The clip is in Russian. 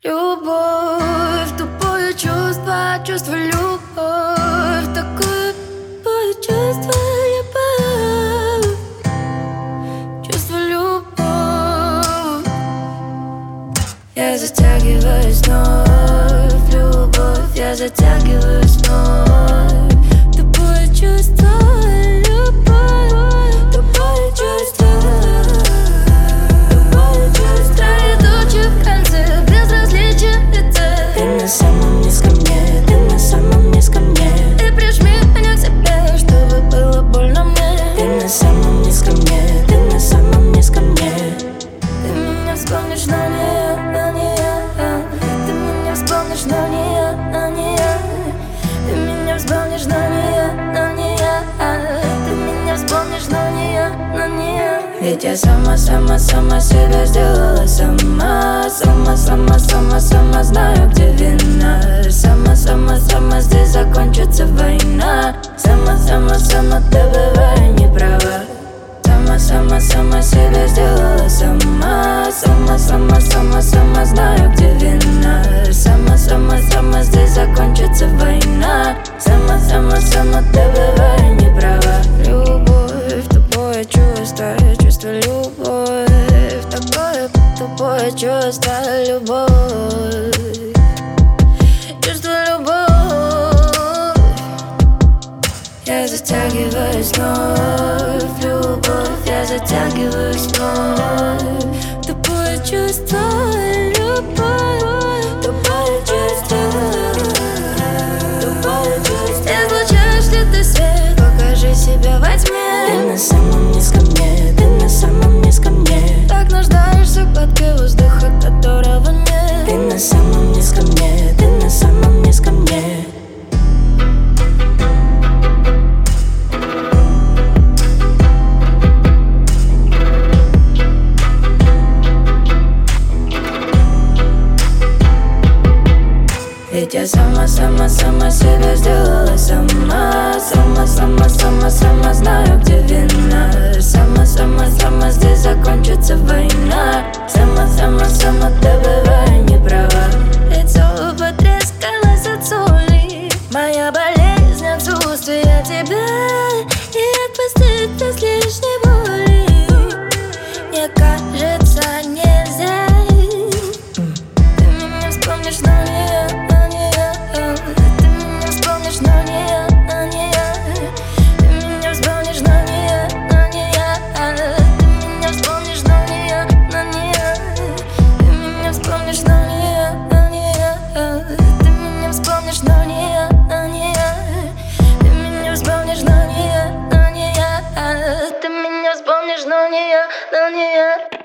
Любовь, тупое чувство, чувство любовь. Такое тупое чувство любовь. Чувство любовь. Я затягиваюсь вновь, любовь. Я затягиваюсь вновь. Тупое чувство любовь. Тупое чувство. На самом низком мне, ты на самом низком мне. И прижми меня к себе, чтобы было больно мне. Ты на самом низком мне, ты на самом низком мне. Ты меня вспомнишь, но не я, но не я. Ты меня вспомнишь, но не я, но не я. Ты меня вспомнишь, но не я, но не я. Ты меня вспомнишь, но не я, но не я. Ведь я сама себя сделала сама. Сама знаю, где вина. Сама здесь закончится война. Сама ты бывай не права. Сама себя сделала сама. Сама знаю, где вина. Сама здесь закончится война. Сама ты бывай не права. Любовь, тупое чувство, чувство любовь. Такое тупое чувство любовь. Чувство любовь. Я затягиваюсь вновь, любовь. Я затягиваюсь вновь. Тупое чувство любовь. Тупое чувство. Тупое чувство. Излучаешь ли ты свет? Покажи себя во тьме. Ты на самом низком мне, ты на самом низком мне. Так нуждаешься в глотке воздуха, которого нет. Ты на самом низком мне, ты на самом низком мне. Ведь я сама себя сделала сама. Сама знаю, где вина. Сама здесь закончится война. Сама ты бывай не права. Лицо потрескалось от соли. Моя болезнь отсутствие тебя. И отпустить без лишней боли. Мне кажется, нельзя. Ты меня вспомнишь, но не я. Ты меня вспомнишь, но не я, но не я. Ты меня вспомнишь, но не я, но не я. Ты меня вспомнишь, но не я, но не я. Ты меня вспомнишь, но не я, но не я. Ты меня вспомнишь, но не я, но не я. Ты меня вспомнишь, но не я, но не я. Ты меня вспомнишь, но не я, но не я.